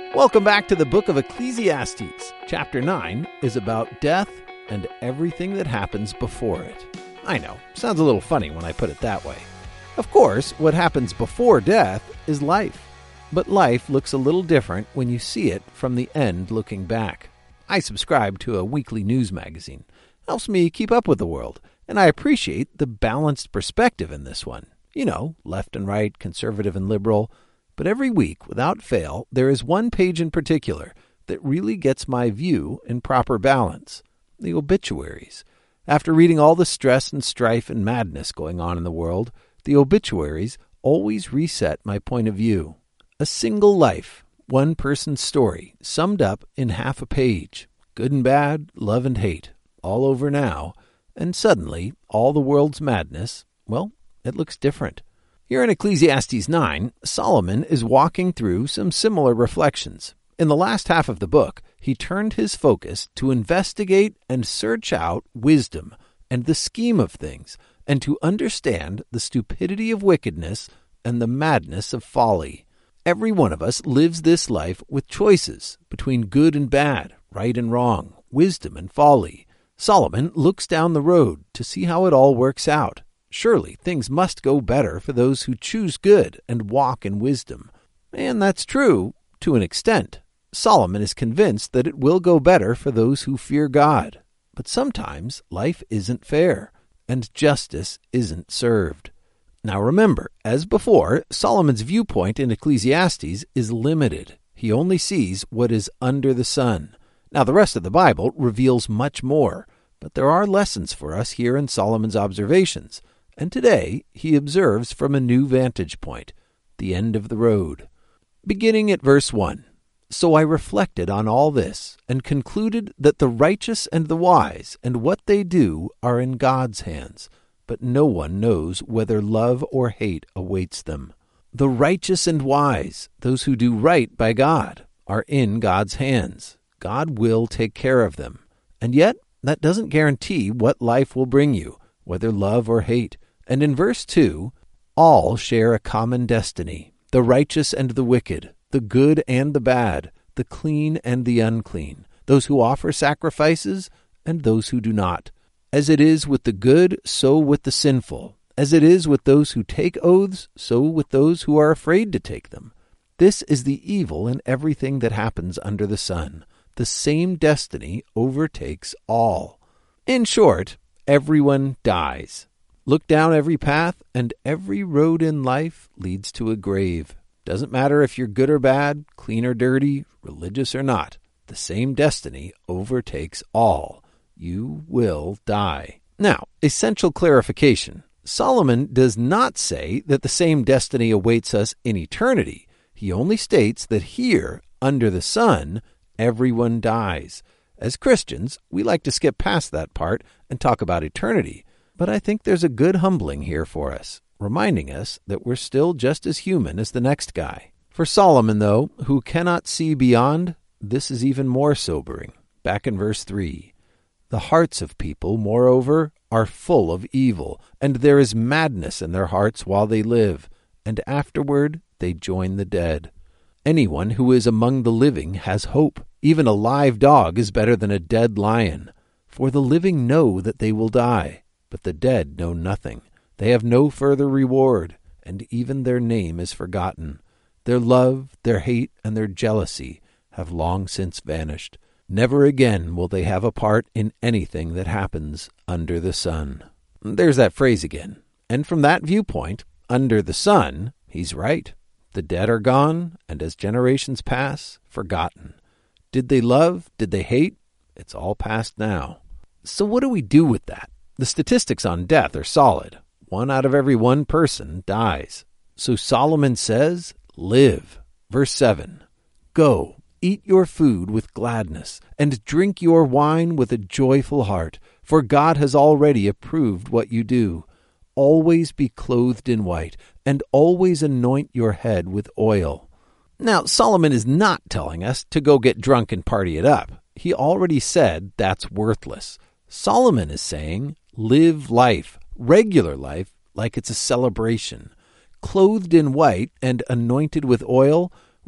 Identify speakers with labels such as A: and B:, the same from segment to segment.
A: Welcome back to the book of Ecclesiastes. Chapter 9 is about death and everything that happens before it. I know, sounds a little funny when I put it that way. Of course, what happens before death is life. But life looks a little different when you see it from the end looking back. I subscribe to a weekly news magazine. Helps me keep up with the world, and I appreciate the balanced perspective in this one. You know, left and right, conservative and liberal. But every week, without fail, there is one page in particular that really gets my view in proper balance: the obituaries. After reading all the stress and strife and madness going on in the world, the obituaries always reset my point of view. A single life, one person's story, summed up in half a page. Good and bad, love and hate, all over now. And suddenly, all the world's madness, well, it looks different. Here in Ecclesiastes 9, Solomon is walking through some similar reflections. In the last half of the book, he turned his focus to investigate and search out wisdom and the scheme of things, and to understand the stupidity of wickedness and the madness of folly. Every one of us lives this life with choices between good and bad, right and wrong, wisdom and folly. Solomon looks down the road to see how it all works out. Surely things must go better for those who choose good and walk in wisdom. And that's true to an extent. Solomon is convinced that it will go better for those who fear God. But sometimes life isn't fair, and justice isn't served. Now remember, as before, Solomon's viewpoint in Ecclesiastes is limited. He only sees what is under the sun. Now the rest of the Bible reveals much more, but there are lessons for us here in Solomon's observations. And today, he observes from a new vantage point, the end of the road. Beginning at verse 1, "So I reflected on all this, and concluded that the righteous and the wise, and what they do, are in God's hands, but no one knows whether love or hate awaits them. The righteous and wise, those who do right by God, are in God's hands. God will take care of them. And yet, that doesn't guarantee what life will bring you, whether love or hate. And in verse 2, all share a common destiny, the righteous and the wicked, the good and the bad, the clean and the unclean, those who offer sacrifices and those who do not. As it is with the good, so with the sinful. As it is with those who take oaths, so with those who are afraid to take them. This is the evil in everything that happens under the sun. The same destiny overtakes all." In short, everyone dies. Look down every path, and every road in life leads to a grave. Doesn't matter if you're good or bad, clean or dirty, religious or not. The same destiny overtakes all. You will die. Now, essential clarification. Solomon does not say that the same destiny awaits us in eternity. He only states that here, under the sun, everyone dies. As Christians, we like to skip past that part and talk about eternity. But I think there's a good humbling here for us, reminding us that we're still just as human as the next guy. For Solomon, though, who cannot see beyond, this is even more sobering. Back in verse 3, "The hearts of people, moreover, are full of evil, and there is madness in their hearts while they live, and afterward they join the dead. Anyone who is among the living has hope. Even a live dog is better than a dead lion. For the living know that they will die, but the dead know nothing. They have no further reward, and even their name is forgotten. Their love, their hate, and their jealousy have long since vanished. Never again will they have a part in anything that happens under the sun." There's that phrase again. And from that viewpoint, under the sun, he's right. The dead are gone, and as generations pass, forgotten. Did they love? Did they hate? It's all past now. So what do we do with that? The statistics on death are solid. 1 out of every 1 person dies. So Solomon says, live. Verse 7, "Go, eat your food with gladness, and drink your wine with a joyful heart, for God has already approved what you do. Always be clothed in white, and always anoint your head with oil." Now, Solomon is not telling us to go get drunk and party it up. He already said that's worthless. Solomon is saying, live life, regular life, like it's a celebration. Clothed in white and anointed with oil,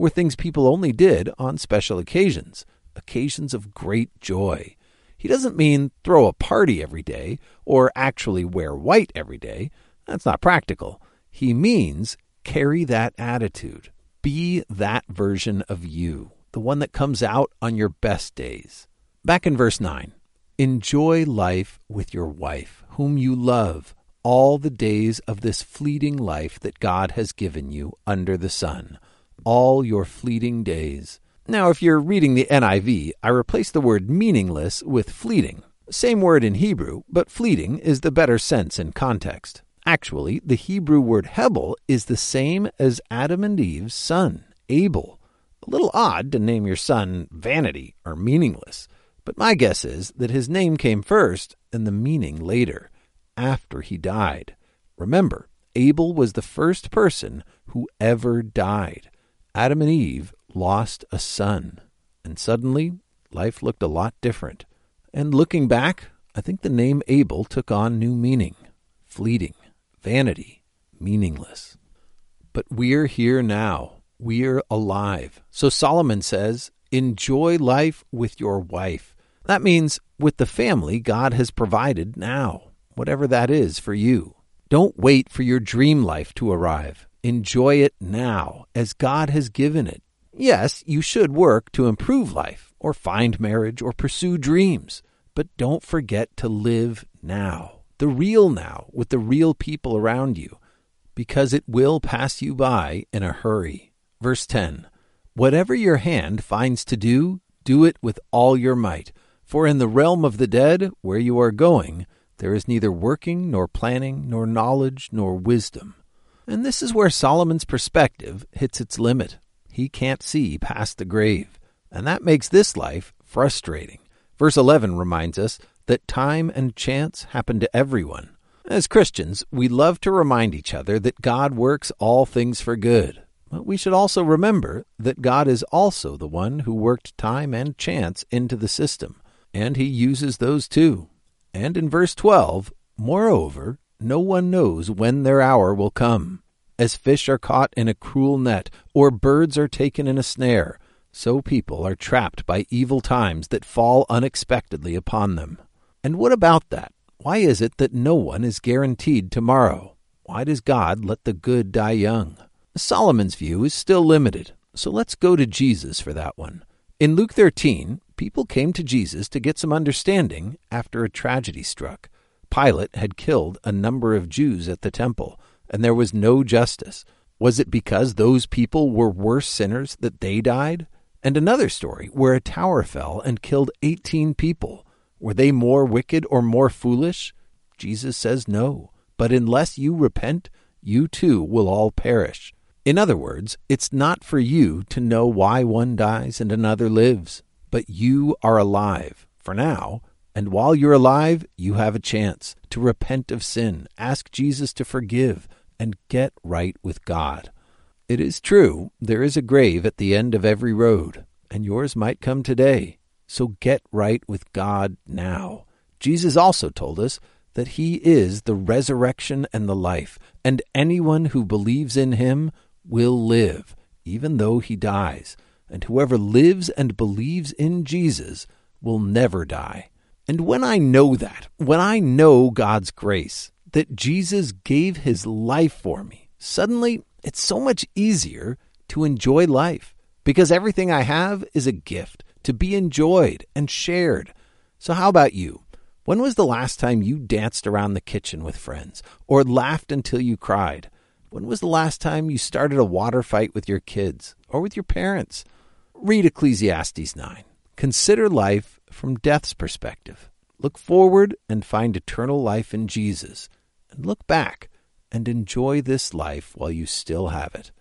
A: were things people only did on special occasions, occasions of great joy. He doesn't mean throw a party every day or actually wear white every day. That's not practical. He means carry that attitude. Be that version of you, the one that comes out on your best days. Back in verse 9, enjoy life with your wife, whom you love, all the days of this fleeting life that God has given you under the sun, all your fleeting days. Now, if you're reading the NIV, I replaced the word meaningless with fleeting. Same word in Hebrew, but fleeting is the better sense in context. Actually, the Hebrew word Hebel is the same as Adam and Eve's son, Abel. A little odd to name your son Vanity or Meaningless, but my guess is that his name came first and the meaning later, after he died. Remember, Abel was the first person who ever died. Adam and Eve lost a son, and suddenly life looked a lot different. And looking back, I think the name Abel took on new meaning. Fleeting, vanity, meaningless. But we're here now. We're alive. So Solomon says, enjoy life with your wife. That means with the family God has provided now, whatever that is for you. Don't wait for your dream life to arrive. Enjoy it now, as God has given it. Yes, you should work to improve life, or find marriage, or pursue dreams. But don't forget to live now, the real now, with the real people around you, because it will pass you by in a hurry. Verse 10, whatever your hand finds to do, do it with all your might. For in the realm of the dead, where you are going, there is neither working, nor planning, nor knowledge, nor wisdom. And this is where Solomon's perspective hits its limit. He can't see past the grave, and that makes this life frustrating. Verse 11 reminds us that time and chance happen to everyone. As Christians, we love to remind each other that God works all things for good. But we should also remember that God is also the one who worked time and chance into the system, and he uses those too. And in verse 12, moreover, no one knows when their hour will come. As fish are caught in a cruel net, or birds are taken in a snare, so people are trapped by evil times that fall unexpectedly upon them. And what about that? Why is it that no one is guaranteed tomorrow? Why does God let the good die young? Solomon's view is still limited, so let's go to Jesus for that one. In Luke 13, people came to Jesus to get some understanding after a tragedy struck. Pilate had killed a number of Jews at the temple, and there was no justice. Was it because those people were worse sinners that they died? And another story where a tower fell and killed 18 people. Were they more wicked or more foolish? Jesus says no. But unless you repent, you too will all perish. In other words, it's not for you to know why one dies and another lives. But you are alive for now. And while you're alive, you have a chance to repent of sin, ask Jesus to forgive, and get right with God. It is true, there is a grave at the end of every road, and yours might come today. So get right with God now. Jesus also told us that he is the resurrection and the life, and anyone who believes in him will live, even though he dies. And whoever lives and believes in Jesus will never die. And when I know that, when I know God's grace, that Jesus gave his life for me, suddenly it's so much easier to enjoy life, because everything I have is a gift to be enjoyed and shared. So how about you? When was the last time you danced around the kitchen with friends or laughed until you cried? When was the last time you started a water fight with your kids or with your parents? Read Ecclesiastes 9. Consider life from death's perspective. Look forward and find eternal life in Jesus. And look back and enjoy this life while you still have it.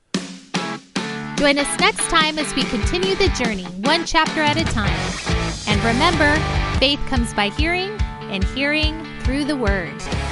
B: Join us next time as we continue the journey, one chapter at a time. And remember, faith comes by hearing, and hearing through the Word.